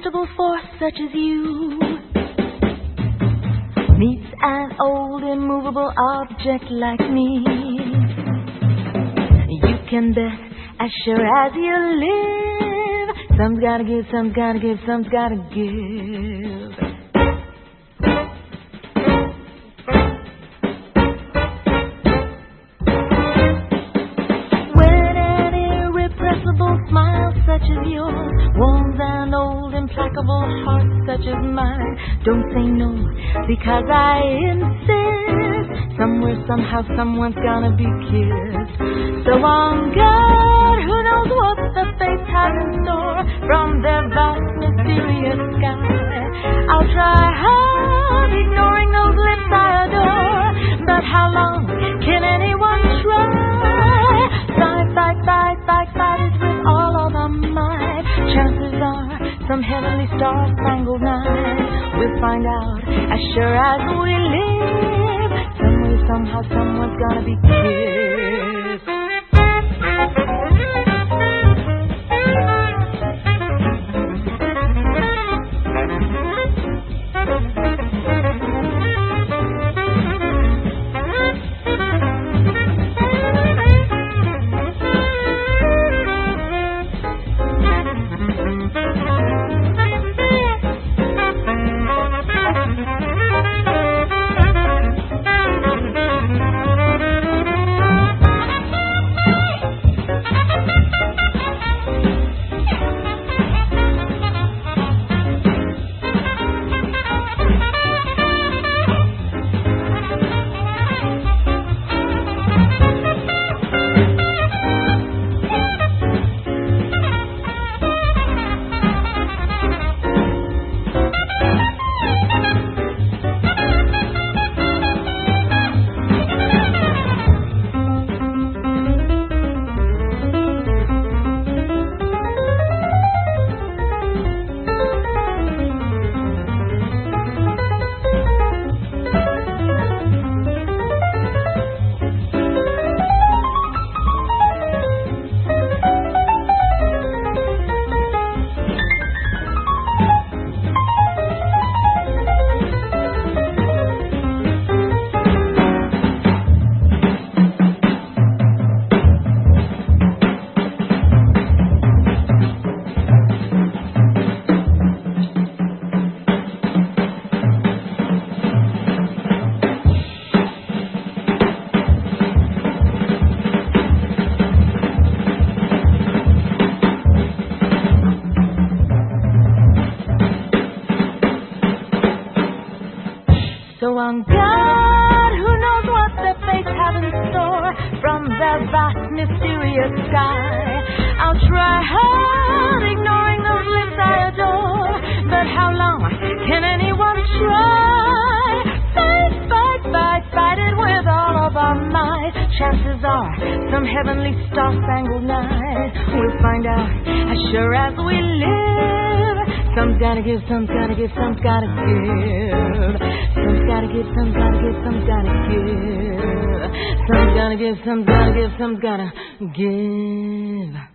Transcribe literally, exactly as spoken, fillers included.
irresistible force such as you meets an old immovable object like me. You can bet as sure as you live, some's gotta give, some's gotta give, some's gotta give. When an irrepressible smile such as yours warms an old implacable heart such as mine, don't say no, because I insist. Somewhere, somehow, someone's gonna be kissed. So on God, who knows what the fates have in store from their vast, mysterious sky. I'll try hard, ignoring those lips I adore, but how long can anyone try? Fight, fight, fight, fight, fight it with all of our might. Chances are, some heavenly star-spangled night we'll find out as sure as we live. Somewhere, somehow, someone's gonna be kissed. So on God, who knows what the fates have in store from the vast, mysterious sky. I'll try hard, ignoring those lips I adore, but how long can anyone try? Fight, fight, fight, fight it with all of our might. Chances are, some heavenly star-spangled night we'll find out as sure as we live. Some's gotta give, some's gotta give, some's gotta give. Some's gotta give, some's gotta give, some's gotta give. Some's gotta give, some's gotta give, some's gotta give.